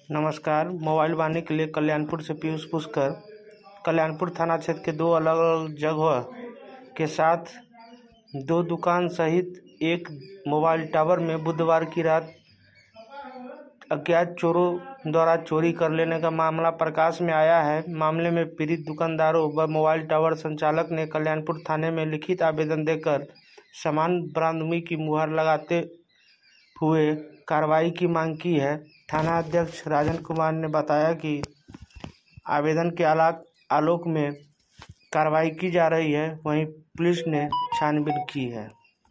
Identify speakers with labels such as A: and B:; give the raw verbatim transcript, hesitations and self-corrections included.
A: नमस्कार। मोबाइल वाणी के लिए कल्याणपुर से पीयूष पुष्कर। कल्याणपुर थाना क्षेत्र के दो अलग अलग जगह के साथ दो दुकान सहित एक मोबाइल टावर में बुधवार की रात अज्ञात चोरों द्वारा चोरी कर लेने का मामला प्रकाश में आया है। मामले में पीड़ित दुकानदारों व मोबाइल टावर संचालक ने कल्याणपुर थाने में लिखित आवेदन देकर समान बरामदगी की मुहर लगाते हुए कार्रवाई की मांग की है। थाना अध्यक्ष राजन कुमार ने बताया कि आवेदन के आलोक में कार्रवाई की जा रही है, वहीं पुलिस ने छानबीन की है।